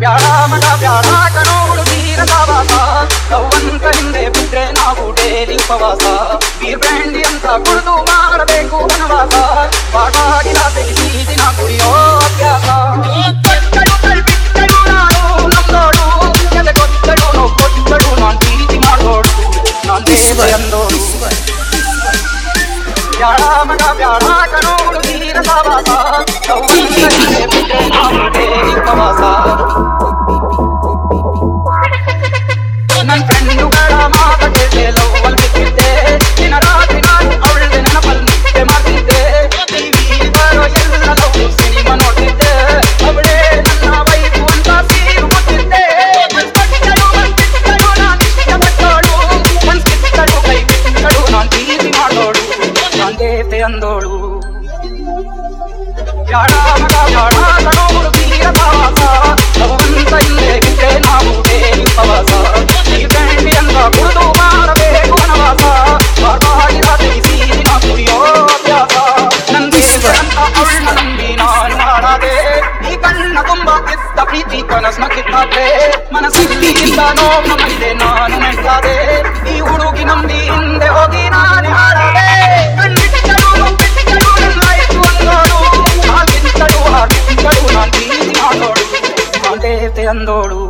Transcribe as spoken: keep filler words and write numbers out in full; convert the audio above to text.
ಬ್ಯಾಡ ಮಗ ಬ್ಯಾಡ ಕಣೋ ಹುಡುಗೀರ ಸವಾಸ ಕವ್ವಂತ ಹಿಂದೆ ಬಿಟ್ರೆ ನಾವು ಡೇಲಿ ಉಪವಾಸ ಬೀರ್ ಬ್ರ್ಯಾಂಡಿ ಅಂತ ಕುಡಿದು ಮಾಡಬೇಕು ವನವಾಸ ಬಾಟಾಗಿಲ ತೆಗಿಸಿ ದಿನ ಕುಡಿಯೋ ಅಭ್ಯಾಸ ಕೊಟ್ಟಳು ತಳ್ಬಿಟ್ಟಳು ನಾನು ನಮ್ದೋಡು ಎದೆ ಕೊಟ್ಟಳು ನೋ ಕೊಟ್ಟಳು ನಾನ್ ಪ್ರೀತಿ ಮಾಡೋಡು ನಾನ್ ದೇವ ಎಂದೋಡು ಬ್ಯಾಡ ಮಗ ಬ್ಯಾಡ ಕಣೋ ಹುಡುಗೀರ ಸವಾಸ ಕವ್ವಂತ ಹಿಂದೆ ಬಿಟ್ರೆ ನಾವು ಡೇಲಿ ಉಪವಾಸ ನನ್ ಫ್ರೆಂಡುಗಳ ಮಾತ ಕೇಳಿ ಲವ್ವಲ್ ಬಿಟ್ಟಿದ್ದೆ ದಿನ ರಾತ್ರಿ ನಾನು ಅವಳದೆ ನೆನಪಲ್ ನಿದ್ದೆ ಮಾಡ್ತಿದ್ದೆ ಟಿವಿ ಬರೋ ಎಲ್ಲ ಲವ್ ಸಿನಿಮಾ ನೋಡ್ತಿದ್ದೆ ಅವಳೇ ನನ್ನ ವೈಫು ಅಂತ ಸೀರು ಕೊಟ್ಟಿದ್ದೆ ಮನ್ಸ್ಬಿಟ್ಟಳು ಮನ್ಸ್ಬಿಟ್ಟಳು ನಾನ್ ಇಷ್ಟಪಟ್ಟೋಳು ಮನ್ಸ್ಬಿಟ್ಟಳು ಕೈ ಬಿಟ್ಟಳು ನಾನ್ ಪ್ರೀತಿ ಮಾಡೋಳು ನಾನ್ ದೇವತೆ ಅಂದೋಳು ಬ್ಯಾಡ ಮಗ ಬ್ಯಾಡ ಕಣೋ ಹುಡುಗೀರ ಸವಾಸ ಕವ್ವಂತ ಹಿಂದೆ ಬಿಟ್ರೆ ನಾವು ಡೇಲಿ ಉಪವಾಸ ಕುಡಿದು ಮಾಡಬೇಕು ವನವಾಸ ಬಾಟಾಗಿಲ ತೆಗಿಸಿ ದಿನ ಕುಡಿಯೋ ಅಭ್ಯಾಸ ನಂಗೆ ಅಂತ ಅವಳನ್ನ ನಂಬಿ ನಾನು ಹಾಳಾದೆ ಈ ಕಣ್ಣ ತುಂಬ ಕಿತ್ತ ಪ್ರೀತಿ ಕನಸ್ನ ಕಿತ್ತಾದ್ರೆ ಮನಸ್ಸಲ್ಲಿ ಇದ್ದ ನೋವು ಮೈದೆ ನಾನು ಮೆಟ್ಟಾದೆ ಈ ಹುಡುಗಿ ನಂಬಿ ಹಿಂದೆ ಹೋಗಿ ನಾನೇ ಹಾಳಾದೆ ಕಣ್ಣಿಟ್ಟಳು ಬಿಟ್ಟಳು ನನ್ನಾಯ್ತು ಅಂದೋಳು ಹಾಗಿಂತಳು ಹಾಗಿಂತಳು ನಾನ್ ಪ್ರೀತಿ ಮಾಡೋಳು ನಾನ್ ದೇವತೆ ಅಂದೋಳು